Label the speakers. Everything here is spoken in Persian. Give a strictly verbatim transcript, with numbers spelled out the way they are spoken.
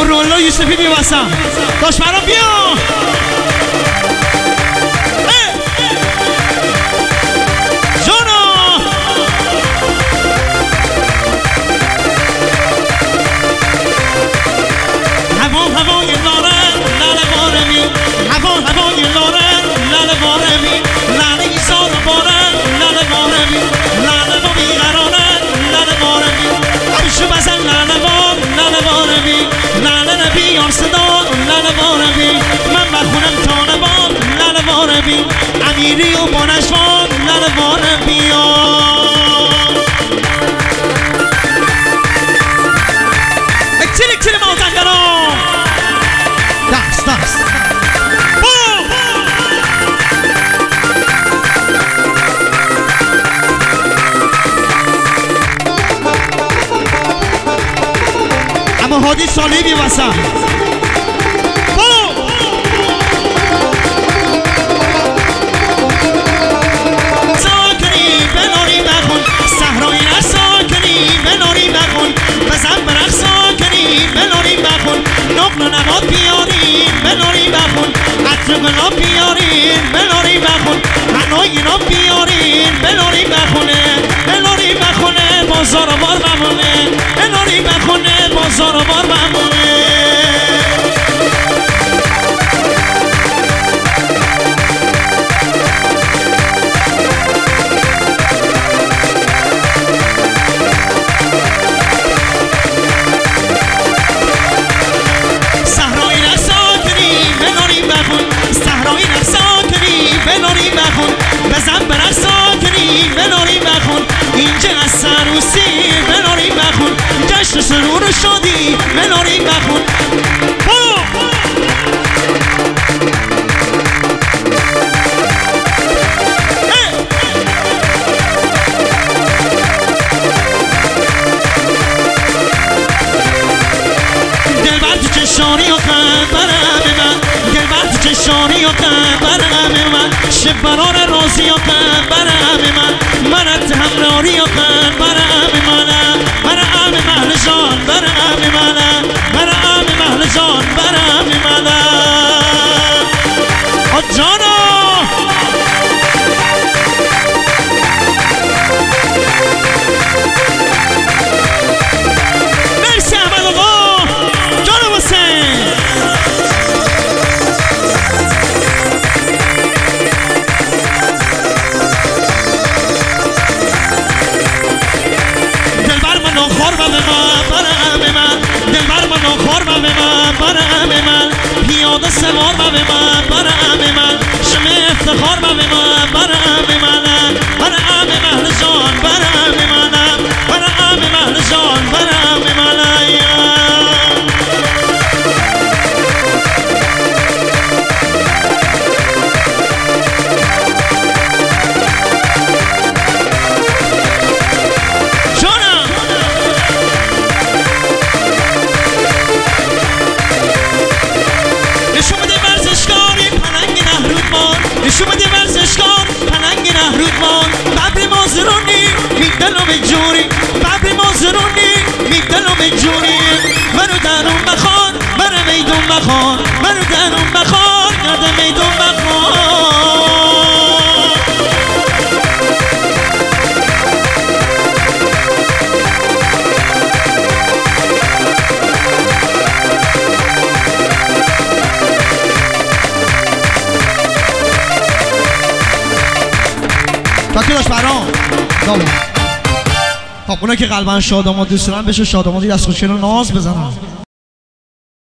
Speaker 1: اما رولا یوسفی بی واسم داشت برام بیا هوای لارن لال بارمی هوا هوای لارن لال بارمی لال ایسان بارن لال بارمی لال با بیقرارن لال بارمی همشو بزن لال بار لال بارمی لال نبی آرسدا لال بارمی من بخونم طالبان لال بارمی امیری و بانشوان لال بارمی اکتیر اکتیر موزنگرام دست دست اما هادی صلیبی واسم ساکنی بناری بخون صحرای را ساکنی بناری بخون بزن برخ ساکنی بناری بخون نقل و نبات بیارین بناری بخون عطر گلاب بیارین بناری بخون هنوی اینا بیارین بناری بخونه بناری بخونه بازار و بار بمونه بناری بخونه بازار و بار بمونه بناری بخون بزن برق ساکنی بناری بخون اینجا از سروسی بناری بخون جشن سرور و شادی بناری بخون دلبر تو چشانی و قبرم من دلبر تو چشانی و قبرم من شب برار رازی و قبرم من مرد همراری و قبرم من مرعم محل جان برم من مرعم محل جان برم من جانا مرسی احمد آقا جانا حسین دلبر من آخار و به من برم من دلبر من آخار و به من برم من پیاده سوار و به من برم من شم افتخار و به من برم من برم محل جان برم من برم محل جان برم من نشون بده ورزشکار پلنگ نهرودمان ببر مازرونی میدلو به جوری ببر مازرونی میدلو به جوری منو درون بخوان برو میدون بخوان منو درون بخوان گرد میدون بخوان تا که داشت برام دامون خب اونا که قلبا شادامان دوست دارن بشه شادامانی دست خوشگل رو ناز بزنن